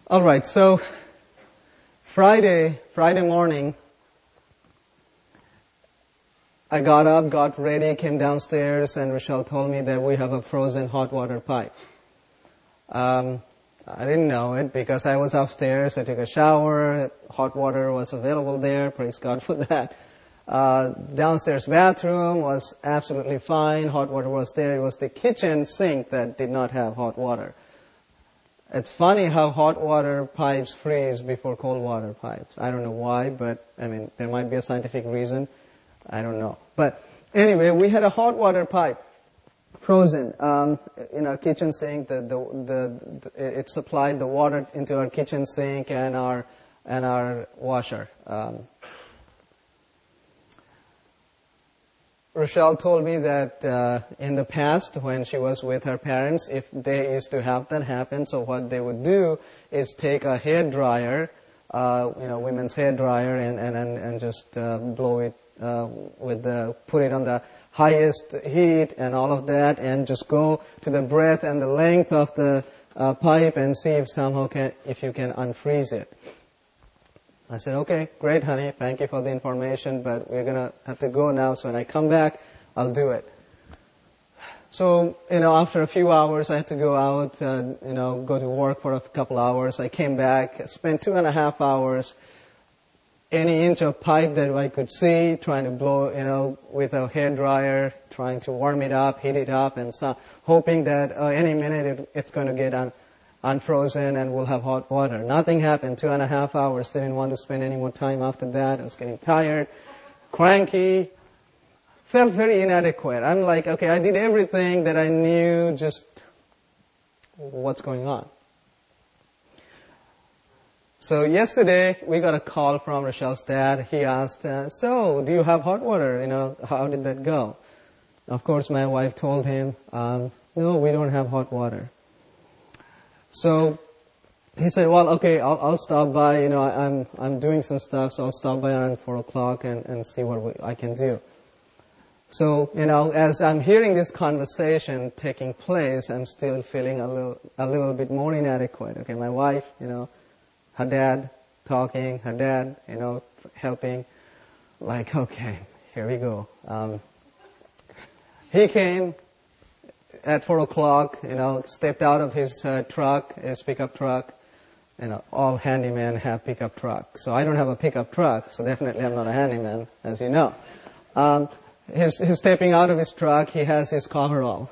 All right, so Friday morning, I got up, got ready, came downstairs, and Rochelle told me that we have a frozen hot water pipe. I didn't know it because I was upstairs. I took a shower. Hot water was available there. Praise God for that. Downstairs bathroom was absolutely fine. Hot water was there. It was the kitchen sink that did not have hot water. It's funny how hot water pipes freeze before cold water pipes. I don't know why, but there might be a scientific reason. I don't know. But anyway, we had a hot water pipe frozen in our kitchen sink. It supplied the water into our kitchen sink and our washer. Rochelle told me that in the past, when she was with her parents, if they used to have that happen, so what they would do is take a hair dryer, women's hair dryer, and just blow it put it on the highest heat and all of that, and just go to the breadth and the length of the pipe and see if if you can unfreeze it. I said, okay, great, honey. Thank you for the information, but we're going to have to go now. So when I come back, I'll do it. So, after a few hours, I had to go out, go to work for a couple hours. I came back, spent 2.5 hours, any inch of pipe that I could see, trying to blow, with a hair dryer, trying to warm it up, heat it up, and so, hoping that any minute it's going to get unfrozen and we'll have hot water. Nothing happened. 2.5 hours. Didn't want to spend any more time after that. I was getting tired, cranky, felt very inadequate. I'm like, okay, I did everything that I knew, just what's going on. So yesterday we got a call from Rochelle's dad. He asked, so do you have hot water? How did that go? Of course, my wife told him, no, we don't have hot water. So he said, well, okay, I'll stop by. I'm doing some stuff, so I'll stop by around 4 o'clock and see what I can do. So, as I'm hearing this conversation taking place, I'm still feeling a little bit more inadequate. Okay, my wife, her dad talking, her dad, helping. Like, okay, here we go. He came at 4 o'clock, stepped out of his pickup truck. All handymen have pickup trucks. So I don't have a pickup truck, so definitely I'm not a handyman, as you know. He's stepping out of his truck. He has his coverall.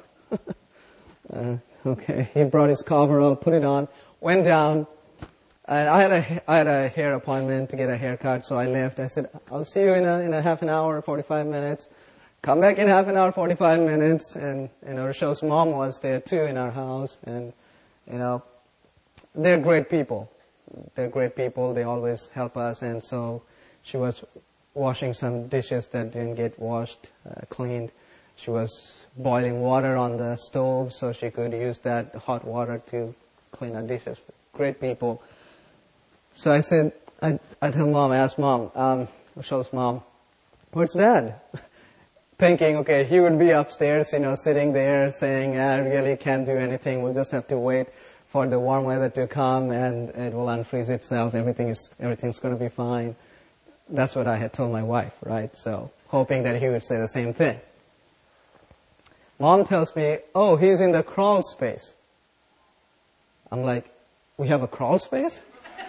Okay, he brought his coverall, put it on, went down. And I had a hair appointment to get a haircut, so I left. I said, I'll see you in a half an hour, 45 minutes. Come back in half an hour, 45 minutes. And, Rochelle's mom was there too in our house. And, they're great people. They're great people. They always help us. And so she was washing some dishes that didn't get washed, cleaned. She was boiling water on the stove so she could use that hot water to clean her dishes. Great people. So I said, I asked mom, Rochelle's mom, where's dad? Thinking, okay, he would be upstairs, sitting there saying, I really can't do anything. We'll just have to wait for the warm weather to come and it will unfreeze itself. Everything's going to be fine. That's what I had told my wife, right? So hoping that he would say the same thing. Mom tells me, oh, he's in the crawl space. I'm like, we have a crawl space?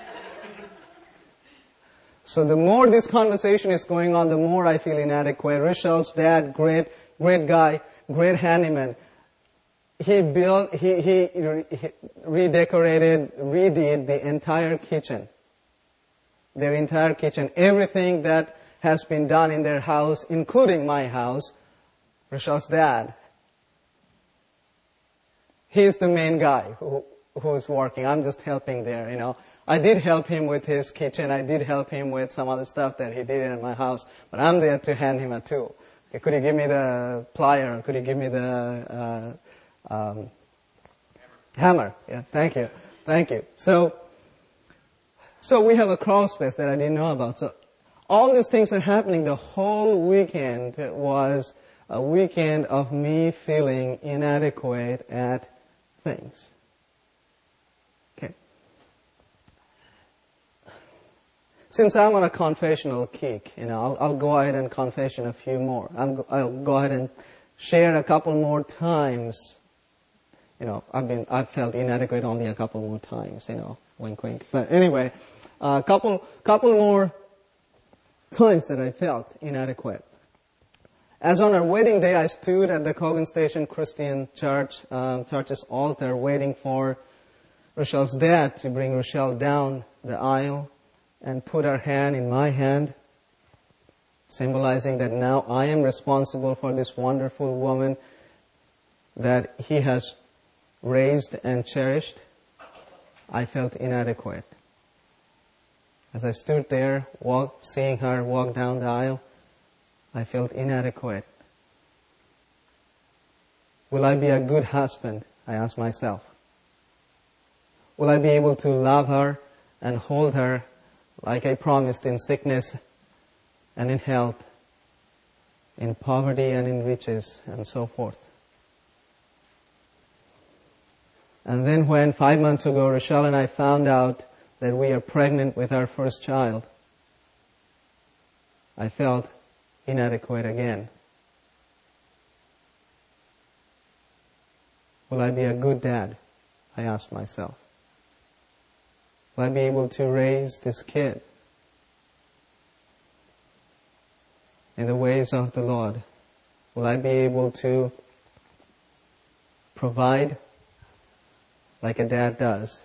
So the more this conversation is going on, the more I feel inadequate. Rochelle's dad, great guy, great handyman. He redecorated, redid the entire kitchen. Their entire kitchen. Everything that has been done in their house, including my house, Rochelle's dad. He's the main guy who's working. I'm just helping there, I did help him with his kitchen. I did help him with some other stuff that he did in my house. But I'm there to hand him a tool. Okay, could you give me the plier? Could you give me the hammer? Yeah, thank you. So we have a crawl space that I didn't know about. So all these things are happening. The whole weekend was a weekend of me feeling inadequate at things. Since I'm on a confessional kick, I'll go ahead and confession a few more. I'll go ahead and share a couple more times. I've felt inadequate only a couple more times, wink, wink. But anyway, a couple more times that I felt inadequate. As on our wedding day, I stood at the Cogan Station Christian Church's altar waiting for Rochelle's dad to bring Rochelle down the aisle and put her hand in my hand, symbolizing that now I am responsible for this wonderful woman that he has raised and cherished. I felt inadequate. As I stood there, seeing her walk down the aisle, I felt inadequate. Will I be a good husband? I asked myself. Will I be able to love her and hold her like I promised in sickness and in health, in poverty and in riches, and so forth? And then when 5 months ago Rochelle and I found out that we are pregnant with our first child, I felt inadequate again. Will I be a good dad? I asked myself. Will I be able to raise this kid in the ways of the Lord? Will I be able to provide like a dad does?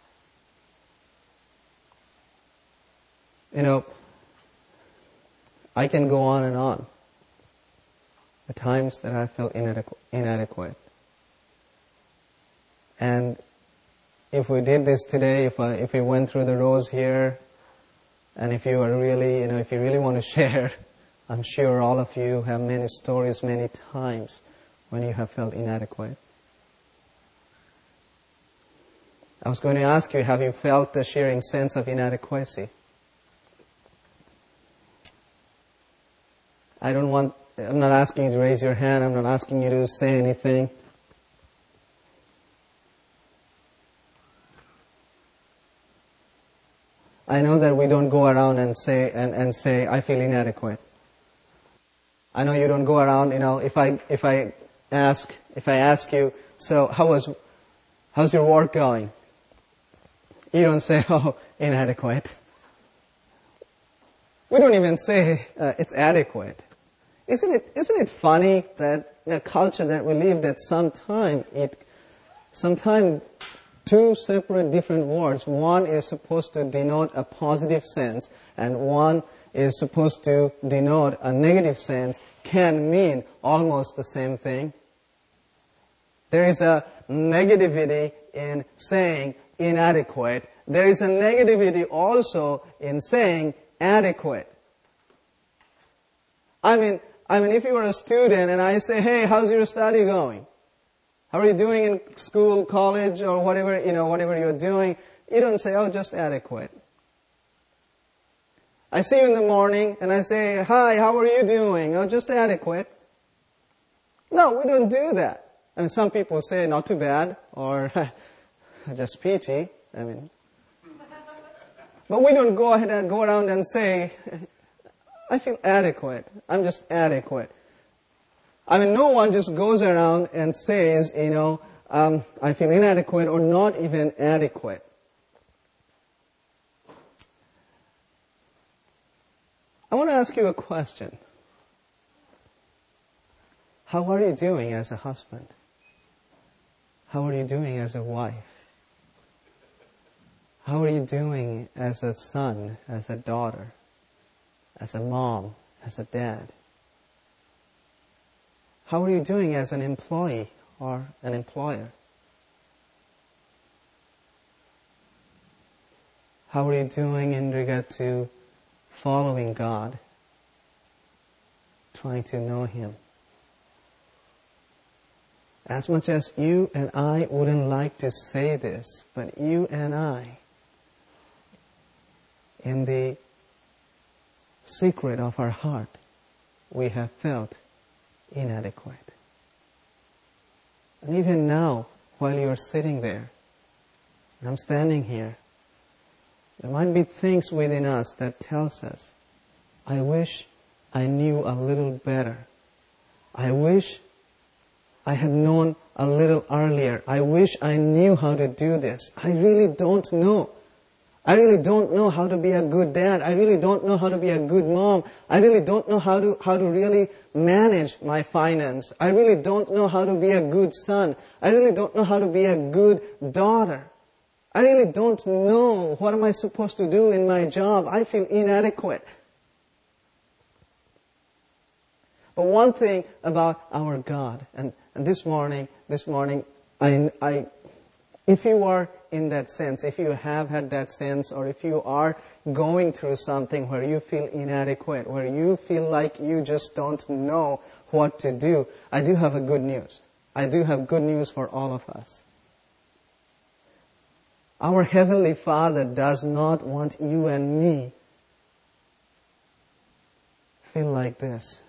I can go on and on. The times that I felt inadequate. And if we did this today, if we went through the rows here, and if you are really, if you really want to share, I'm sure all of you have many stories many times when you have felt inadequate. I was going to ask you, have you felt the shearing sense of inadequacy? I'm not asking you to raise your hand. I'm not asking you to say anything. I know that we don't go around and say, I feel inadequate. I know you don't go around, if I ask you, so how's your work going? You don't say, inadequate. We don't even say it's adequate. Isn't it funny that the culture that we live, that sometimes two separate different words, one is supposed to denote a positive sense and one is supposed to denote a negative sense, can mean almost the same thing. There is a negativity in saying inadequate. There is a negativity also in saying adequate. I mean, if you were a student and I say, hey, how's your study going? How are you doing in school, college, or whatever you're doing? You don't say, just adequate. I see you in the morning and I say, hi, how are you doing? Just adequate. No, we don't do that. Some people say, not too bad, or just peachy. But we don't go ahead and go around and say, I feel adequate. I'm just adequate. No one just goes around and says, I feel inadequate or not even adequate. I want to ask you a question. How are you doing as a husband? How are you doing as a wife? How are you doing as a son, as a daughter, as a mom, as a dad? How are you doing as an employee or an employer? How are you doing in regard to following God, trying to know Him? As much as you and I wouldn't like to say this, but you and I, in the secret of our heart, we have felt inadequate. And even now, while you're sitting there, and I'm standing here, There might be things within us that tells us, I wish I knew a little better. I wish I had known a little earlier. I wish I knew how to do this. I really don't know. I really don't know how to be a good dad. I really don't know how to be a good mom. I really don't know how to really manage my finance. I really don't know how to be a good son. I really don't know how to be a good daughter. I really don't know what am I supposed to do in my job. I feel inadequate. But one thing about our God, and this morning, if you are in that sense, if you have had that sense, or if you are going through something where you feel inadequate, where you feel like you just don't know what to do, I do have a good news. I do have good news for all of us. Our Heavenly Father does not want you and me feel like this.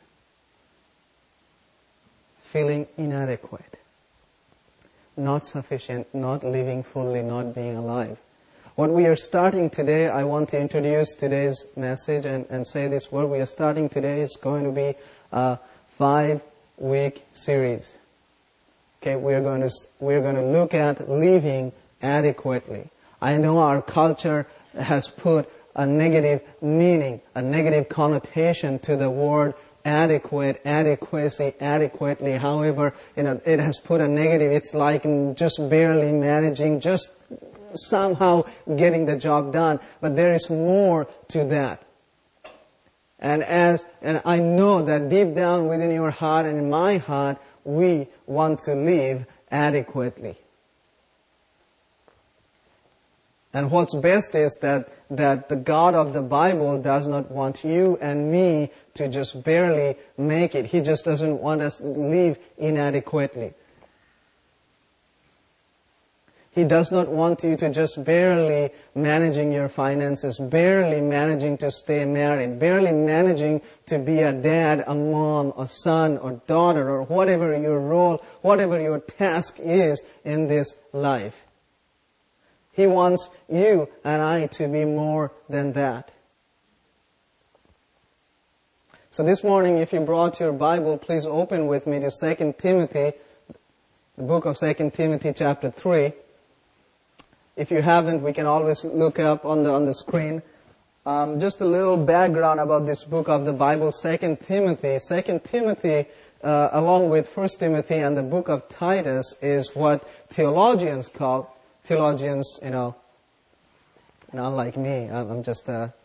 Feeling inadequate, not sufficient, not living fully, not being alive. What we are starting today, I want to introduce today's message and say this word. We are starting today is going to be a 5-week series. Okay, we're going to look at living adequately. I know our culture has put a negative meaning, a negative connotation to the word adequate, adequacy, adequately. However, it has put a negative. It's like just barely managing, just somehow getting the job done. But there is more to that. And I know that deep down within your heart and in my heart, we want to live adequately. And what's best is that the God of the Bible does not want you and me to just barely make it. He just doesn't want us to live inadequately. He does not want you to just barely managing your finances, barely managing to stay married, barely managing to be a dad, a mom, a son or daughter, or whatever your role, whatever your task is in this life. He wants you and I to be more than that. So this morning, if you brought your Bible, please open with me to 2 Timothy, the book of 2 Timothy chapter 3. If you haven't, we can always look up on the screen. Just a little background about this book of the Bible, 2 Timothy. 2 Timothy, along with 1 Timothy and the book of Titus, is what theologians call theologians, not like me. I'm just,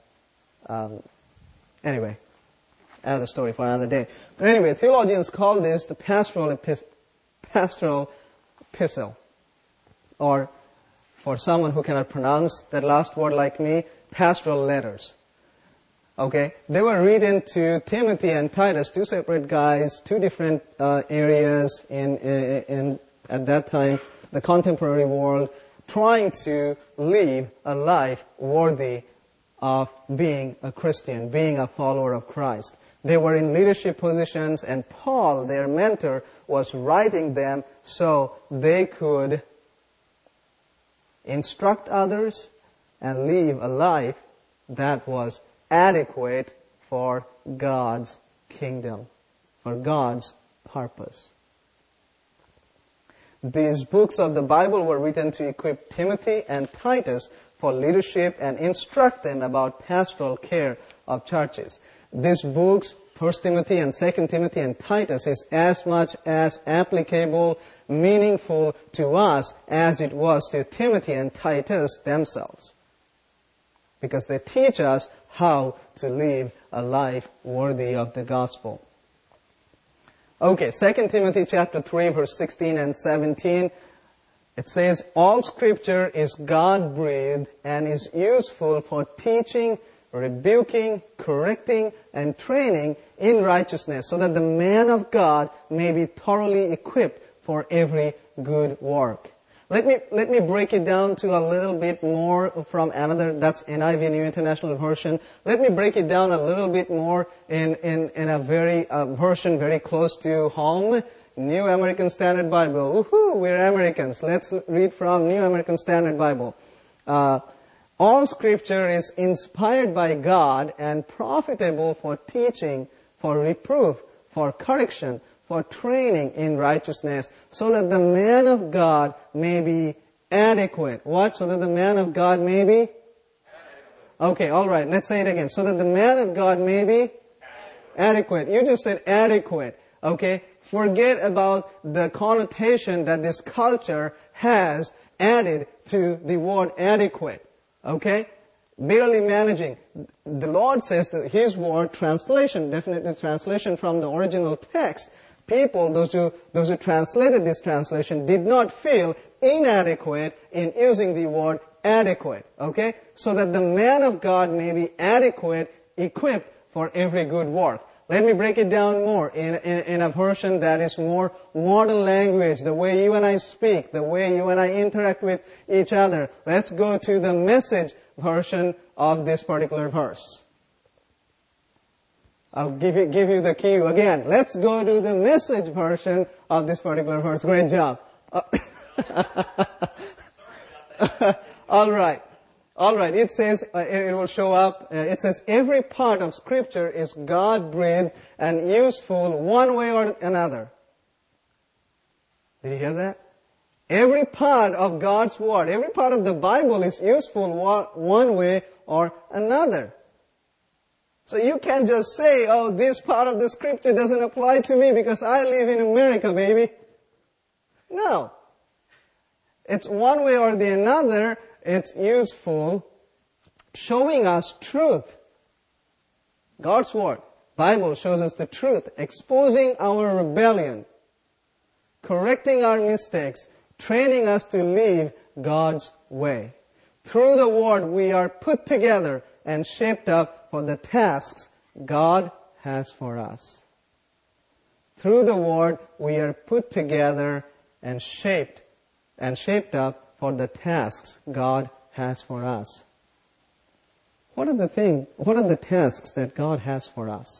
anyway, another story for another day. But anyway, theologians call this the pastoral epistle. Or, for someone who cannot pronounce that last word like me, pastoral letters. Okay? They were written to Timothy and Titus, two separate guys, two different areas in at that time, the contemporary world, trying to live a life worthy of being a Christian, being a follower of Christ. They were in leadership positions, and Paul, their mentor, was writing them so they could instruct others and live a life that was adequate for God's kingdom, for God's purpose. These books of the Bible were written to equip Timothy and Titus for leadership and instruct them about pastoral care of churches. These books, 1 Timothy and 2 Timothy and Titus, is as much as applicable, meaningful to us as it was to Timothy and Titus themselves. Because they teach us how to live a life worthy of the gospel. Okay, 2 Timothy chapter 3, verse 16 and 17. It says, all Scripture is God-breathed and is useful for teaching, rebuking, correcting, and training in righteousness, so that the man of God may be thoroughly equipped for every good work. Let me break it down to a little bit more from another, that's NIV, New International Version. Let me break it down a little bit more in a version very close to home. New American Standard Bible. Woohoo, we're Americans. Let's read from New American Standard Bible. All Scripture is inspired by God and profitable for teaching, for reproof, for correction, for training in righteousness, so that the man of God may be adequate. What? So that the man of God may be? Okay, all right, let's say it again. So that the man of God may be? Adequate. You just said adequate. Okay? Forget about the connotation that this culture has added to the word adequate. Okay? Barely managing. The Lord says that His word, translation, definitely translation from the original text, people, those who translated this translation, did not feel inadequate in using the word adequate. Okay? So that the man of God may be adequate, equipped for every good work. Let me break it down more in a version that is more modern language, the way you and I speak, the way you and I interact with each other. Let's go to the Message version of this particular verse. I'll give you the cue again. Let's go to the Message version of this particular verse. Great job. All right. It says, it will show up, it says, every part of Scripture is God-breathed and useful one way or another. Did you hear that? Every part of God's Word, every part of the Bible is useful one way or another. So you can't just say, oh, this part of the Scripture doesn't apply to me because I live in America, baby. No. It's one way or the another. It's useful, showing us truth. God's Word, Bible shows us the truth, exposing our rebellion, correcting our mistakes, training us to live God's way. Through the Word, we are put together and shaped up for the tasks God has for us. Through the Word, we are put together and shaped up for the tasks God has for us. What are the tasks that God has for us?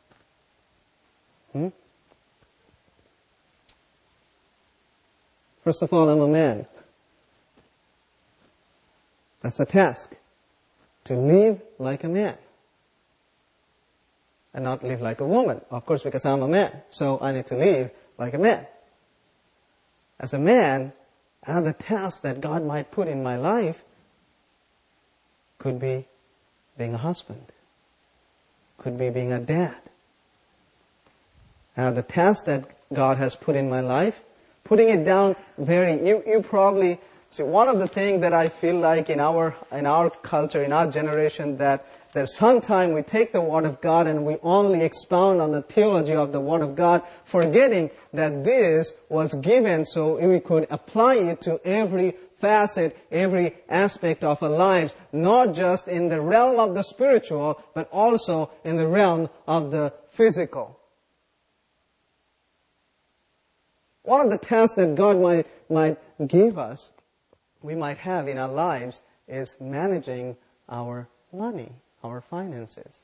First of all, I'm a man. That's a task. To live like a man. And not live like a woman. Of course, because I'm a man. So I need to live like a man. As a man, another task that God might put in my life could be being a husband. Could be being a dad. Another task that God has put in my life, putting it down you probably, see, one of the things that I feel like in our culture, in our generation, that sometimes we take the Word of God and we only expound on the theology of the Word of God, forgetting that this was given so we could apply it to every facet, every aspect of our lives, not just in the realm of the spiritual, but also in the realm of the physical. One of the tasks that God might give us, we might have in our lives, is managing our money, our finances.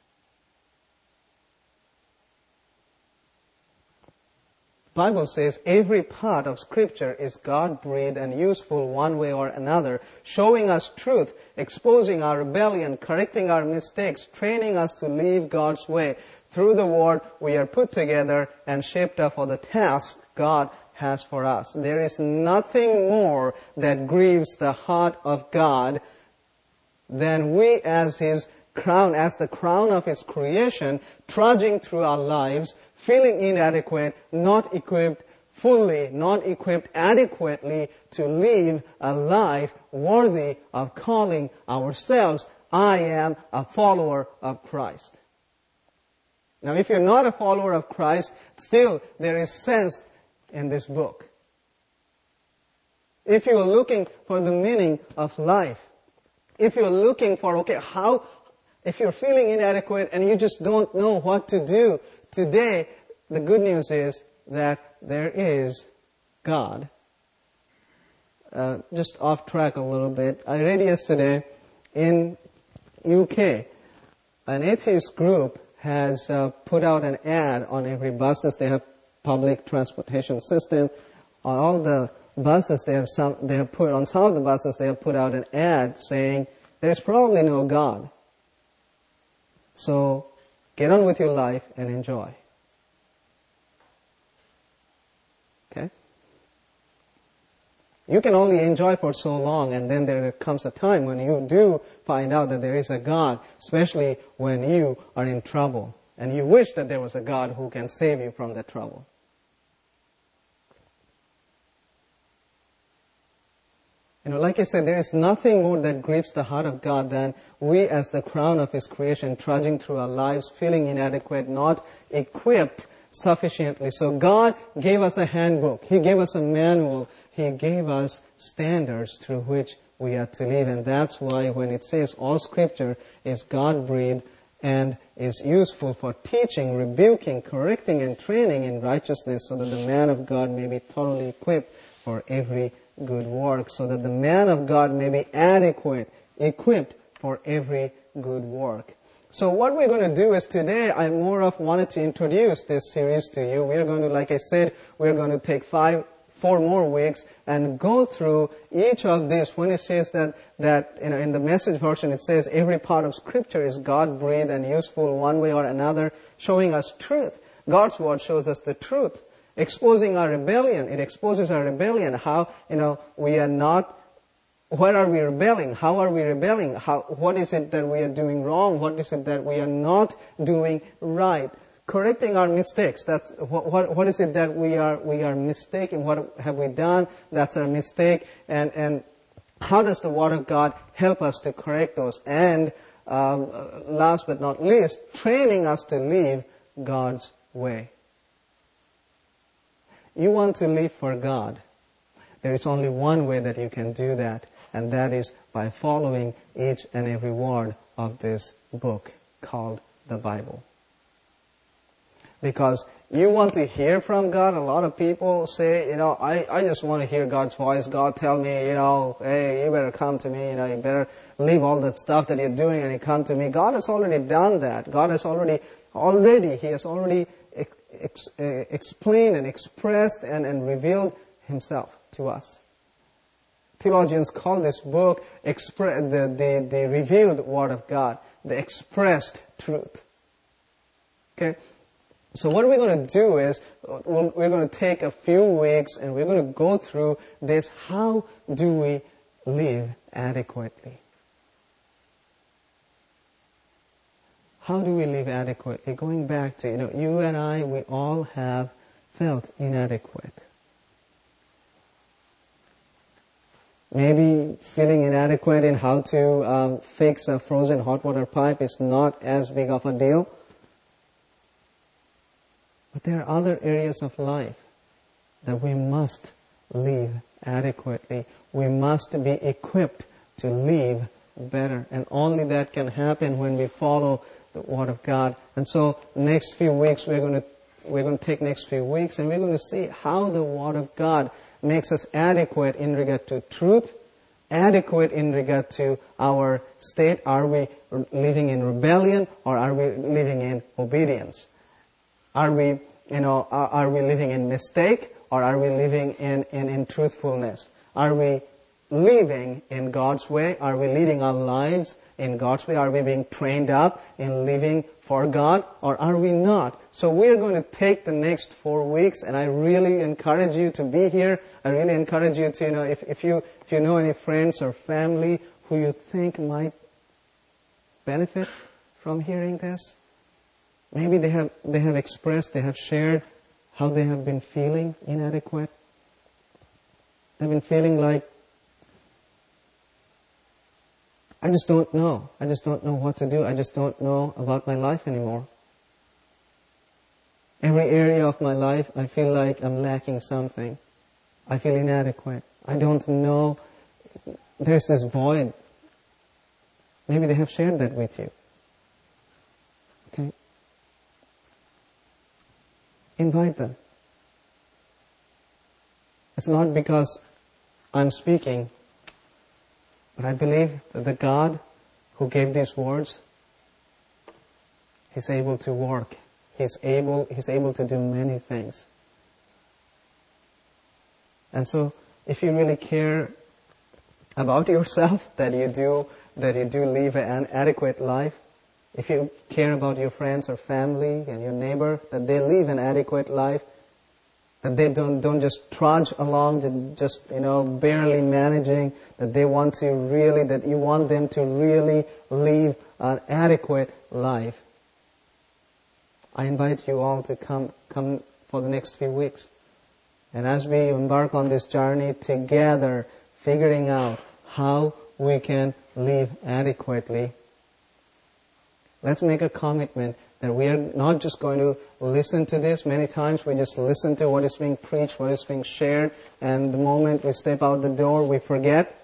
The Bible says every part of Scripture is God-breathed and useful one way or another, showing us truth, exposing our rebellion, correcting our mistakes, training us to live God's way. Through the Word, we are put together and shaped up for the task God has for us. There is nothing more that grieves the heart of God than we as His crown, as the crown of His creation, trudging through our lives, feeling inadequate, not equipped fully, not equipped adequately to live a life worthy of calling ourselves, I am a follower of Christ. Now, if you're not a follower of Christ, still there is sense in this book. If you are looking for the meaning of life, if you're looking for, if you're feeling inadequate and you just don't know what to do, today, the good news is that there is God. Just off track a little bit. I read yesterday in UK, an atheist group has put out an ad on every buses. They have public transportation system. On all the buses, they have put on some of the buses they have put out an ad saying, there is probably no God. So get on with your life and enjoy. Okay? You can only enjoy for so long, and then there comes a time when you do find out that there is a God, especially when you are in trouble, and you wish that there was a God who can save you from that trouble. Like I said, there is nothing more that grieves the heart of God than we as the crown of His creation trudging through our lives, feeling inadequate, not equipped sufficiently. So God gave us a handbook. He gave us a manual. He gave us standards through which we are to live. And that's why when it says all Scripture is God-breathed and is useful for teaching, rebuking, correcting, and training in righteousness, so that the man of God may be totally equipped for every good work, so that the man of God may be adequate, equipped for every good work. So what we're going to do is today, I more of wanted to introduce this series to you. We're going to, like I said, we're going to take 4 more weeks and go through each of these. When it says that in the Message version, it says every part of Scripture is God-breathed and useful one way or another, showing us truth. God's Word shows us the truth. Exposing our rebellion. It exposes our rebellion. How, we are not, where are we rebelling? How are we rebelling? What is it that we are doing wrong? What is it that we are not doing right? Correcting our mistakes. That's, what is it that we are mistaking? What have we done? That's our mistake. And how does the Word of God help us to correct those? And, last but not least, training us to live God's way. You want to live for God. There is only one way that you can do that, and that is by following each and every word of this book called the Bible. Because you want to hear from God. A lot of people say, I just want to hear God's voice. God tell me, hey, you better come to me. You better leave all that stuff that you're doing and you come to me. God has already done that. God has already, He has already explained and expressed and revealed Himself to us. Theologians call this book the revealed Word of God, the expressed truth. Okay? So what we're going to do is, we're going to take a few weeks and we're going to go through this. How do we live adequately? How do we live adequately? Going back to, you and I, we all have felt inadequate. Maybe feeling inadequate in how to fix a frozen hot water pipe is not as big of a deal. But there are other areas of life that we must live adequately. We must be equipped to live better. And only that can happen when we follow the Word of God. And so next few weeks, we're going to take next few weeks and we're going to see how the Word of God makes us adequate in regard to truth, adequate in regard to our state. Are we living in rebellion or are we living in obedience? Are we living in mistake or are we living in truthfulness? Are we living in God's way? Are we leading our lives in God's way? Are we being trained up in living for God or are we not? So we're going to take the next 4 weeks and I really encourage you to be here. I really encourage you to, if you know any friends or family who you think might benefit from hearing this, maybe they have expressed, they have shared how they have been feeling inadequate. They've been feeling like, I just don't know. I just don't know what to do. I just don't know about my life anymore. Every area of my life, I feel like I'm lacking something. I feel inadequate. I don't know. There's this void. Maybe they have shared that with you. Okay? Invite them. It's not because I'm speaking, but I believe that the God who gave these words, He's able to work. He's able to do many things. And so, if you really care about yourself, that you do that you do live an adequate life. If you care about your friends or family and your neighbor, that they live an adequate life, that they don't just trudge along, just barely managing, that they want to really, that you want them to really live an adequate life. I invite you all to come for the next few weeks. And as we embark on this journey together, figuring out how we can live adequately, let's make a commitment that we are not just going to listen to this. Many times we just listen to what is being preached, what is being shared, and the moment we step out the door, we forget.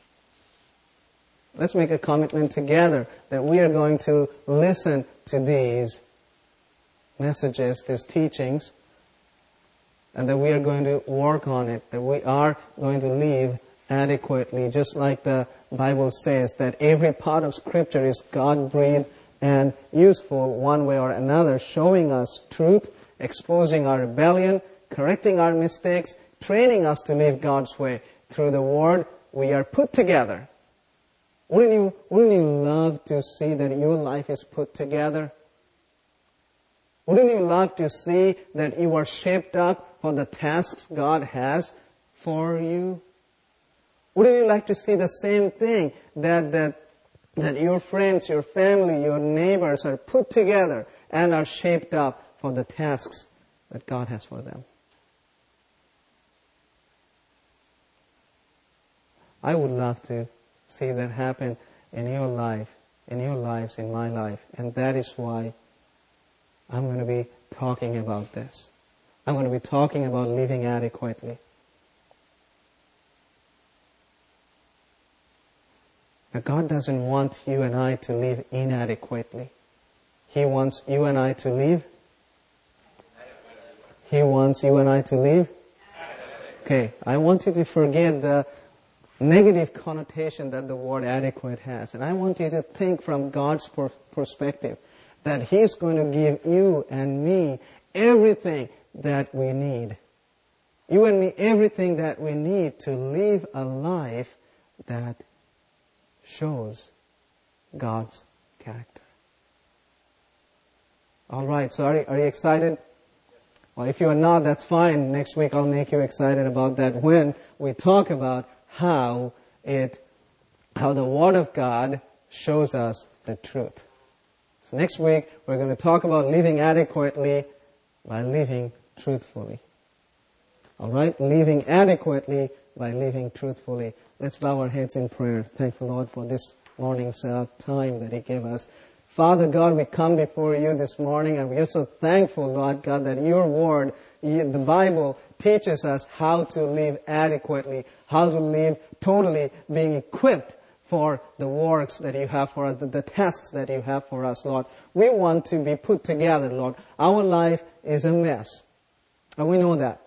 Let's make a commitment together that we are going to listen to these messages, these teachings, and that we are going to work on it, that we are going to live adequately, just like the Bible says, that every part of Scripture is God-breathed and useful one way or another, showing us truth, exposing our rebellion, correcting our mistakes, training us to live God's way. Through the Word, we are put together. Wouldn't you love to see that your life is put together? Wouldn't you love to see that you are shaped up for the tasks God has for you? Wouldn't you like to see the same thing, that your friends, your family, your neighbors are put together and are shaped up for the tasks that God has for them? I would love to see that happen in your life, in your lives, in my life. And that is why I'm going to be talking about this. I'm going to be talking about living adequately. Now, God doesn't want you and I to live inadequately. He wants you and I to live. He wants you and I to live. Okay, I want you to forget the negative connotation that the word adequate has. And I want you to think from God's perspective, that He's going to give you and me everything that we need. You and me everything that we need to live a life that shows God's character. All right, so are you excited? Well, if you are not, that's fine. Next week I'll make you excited about that when we talk about how the Word of God shows us the truth. So next week we're going to talk about living adequately by living truthfully. All right? Living adequately by living truthfully. Let's bow our heads in prayer. Thank the Lord for this morning's time that He gave us. Father God, we come before You this morning and we are so thankful, Lord God, that Your Word, the Bible, teaches us how to live adequately, how to live totally being equipped for the works that You have for us, the tasks that You have for us, Lord. We want to be put together, Lord. Our life is a mess. And we know that.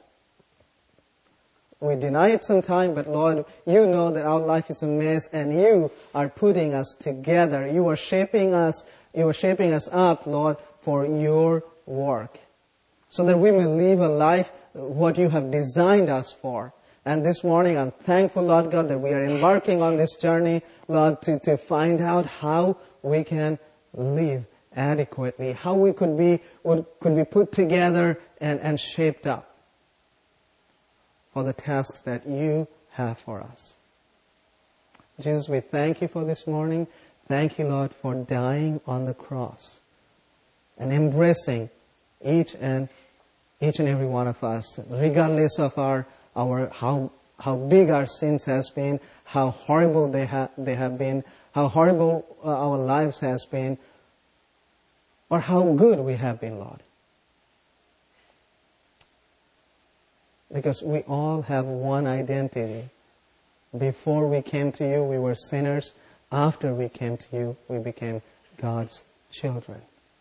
We deny it sometimes, but Lord, You know that our life is a mess and You are putting us together. You are shaping us up, Lord, for Your work. So that we may live a life what You have designed us for. And this morning I'm thankful, Lord God, that we are embarking on this journey, Lord, to find out how we can live adequately, how we could be put together and shaped up for the tasks that You have for us. Jesus, we thank You for this morning. Thank You, Lord, for dying on the cross and embracing each and every one of us, regardless of our how big our sins has been, how horrible they have been, how horrible our lives has been, or how good we have been, Lord. Because we all have one identity. Before we came to You, we were sinners. After we came to You, we became God's children.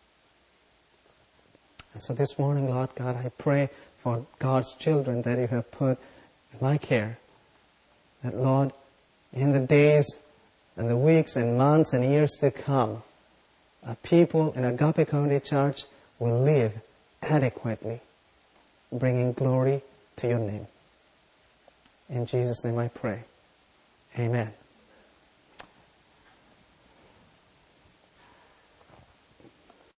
And so this morning, Lord God, I pray for God's children that You have put in my care. That, Lord, in the days and the weeks and months and years to come, people in Agape Community Church will live adequately, bringing glory to Your name. In Jesus' name I pray. Amen.